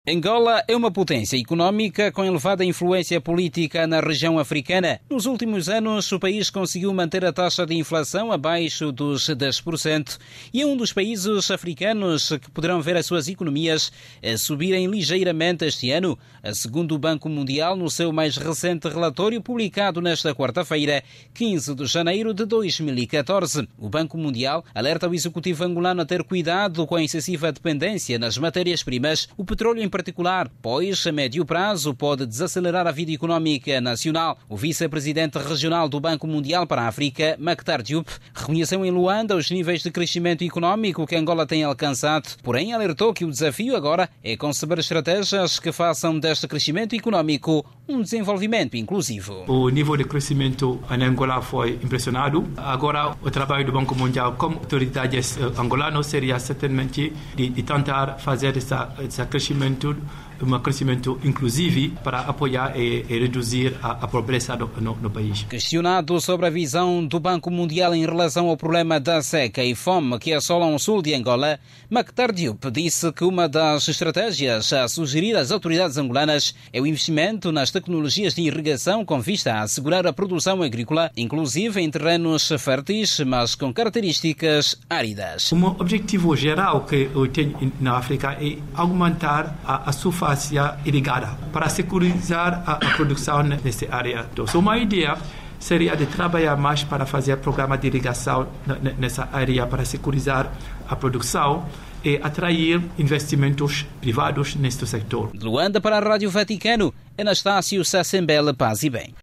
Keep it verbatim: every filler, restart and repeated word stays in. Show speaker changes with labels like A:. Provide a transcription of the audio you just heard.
A: Angola é uma potência económica com elevada influência política na região africana. Nos últimos anos, o país conseguiu manter a taxa de inflação abaixo dos dez por cento e é um dos países africanos que poderão ver as suas economias a subirem ligeiramente este ano, segundo o Banco Mundial no seu mais recente relatório publicado nesta quarta-feira, quinze de janeiro de dois mil e catorze. O Banco Mundial alerta o executivo angolano a ter cuidado com a excessiva dependência nas matérias-primas, o petróleo em particular, pois a médio prazo pode desacelerar a vida económica nacional. O vice-presidente regional do Banco Mundial para a África, Mactar Diop, reconheceu em Luanda os níveis de crescimento económico que Angola tem alcançado, porém alertou que o desafio agora é conceber estratégias que façam deste crescimento económico um desenvolvimento inclusivo.
B: O nível de crescimento em Angola foi impressionado. Agora, o trabalho do Banco Mundial como autoridades angolanas seria certamente de, de tentar fazer esse crescimento um crescimento inclusivo para apoiar e, e reduzir a, a pobreza no, no, no país.
A: Questionado sobre a visão do Banco Mundial em relação ao problema da seca e fome que assolam o sul de Angola, Mactar Diop disse que uma das estratégias a sugerir às autoridades angolanas é o investimento nas tecnologias de irrigação com vista a assegurar a produção agrícola, inclusive em terrenos férteis, mas com características áridas.
B: Um objetivo geral que eu tenho na África é aumentar a, a superfície irrigada para securizar a, a produção nessa área. Então, uma ideia seria de trabalhar mais para fazer programa de irrigação nessa área para securizar a produção e atrair investimentos privados neste setor.
A: Luanda para a Rádio Vaticano, Anastácio Sassembele Paz e Bem.